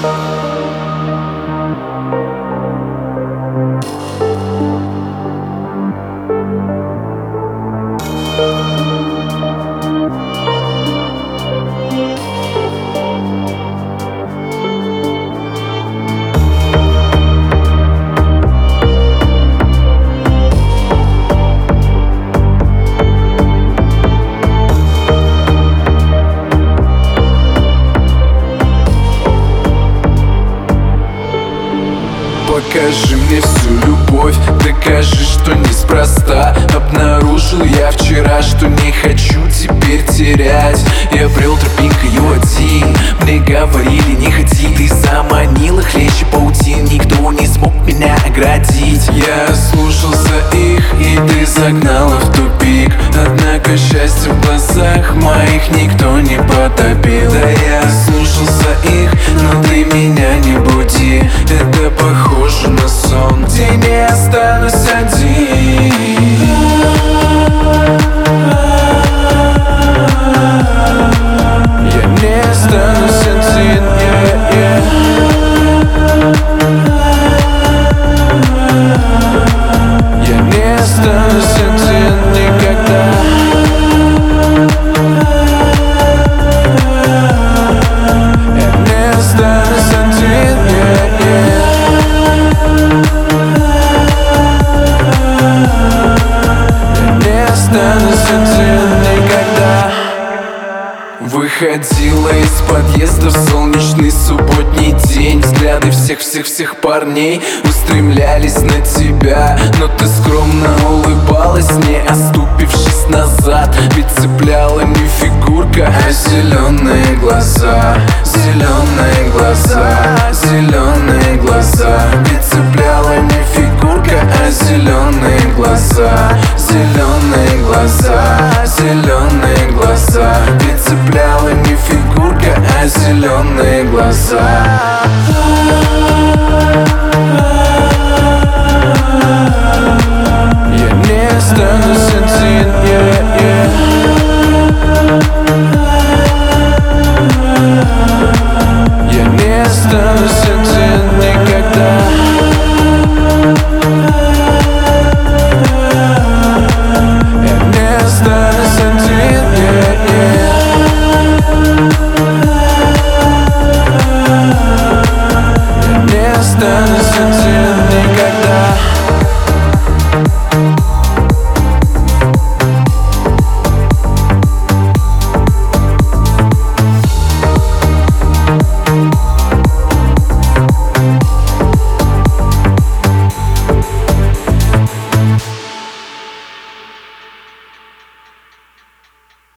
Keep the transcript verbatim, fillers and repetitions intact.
Покажи мне всю любовь, докажи, что неспроста. Обнаружил я вчера, что не хочу теперь терять. Я брел тропинкою один, мне говорили не ходи. Ты заманила хлеще паутин, никто не смог меня оградить. Я слушался их, и ты загнала в тупик. Однако счастье в глазах моих никто не потопил. Да я слушался их, но ты меня не буди. Это похоже на сон, где не останусь один. Я не останусь один, yeah, yeah. Я не останусь один никогда. Я не останусь один, yeah, yeah. Останусь один никогда. Выходила из подъезда в солнечный субботний день. Взгляды всех-всех-всех парней устремлялись на тебя, но ты скромно улыбалась, не оступившись назад. Ведь цепляла не фигурка, а зеленые глаза. Зеленые глаза, зеленые глаза. Ведь цепляла не фигурка, а зеленые глаза. Зеленые глаза, зеленые глаза. Ведь цепляла не фигурка, а зеленые глаза.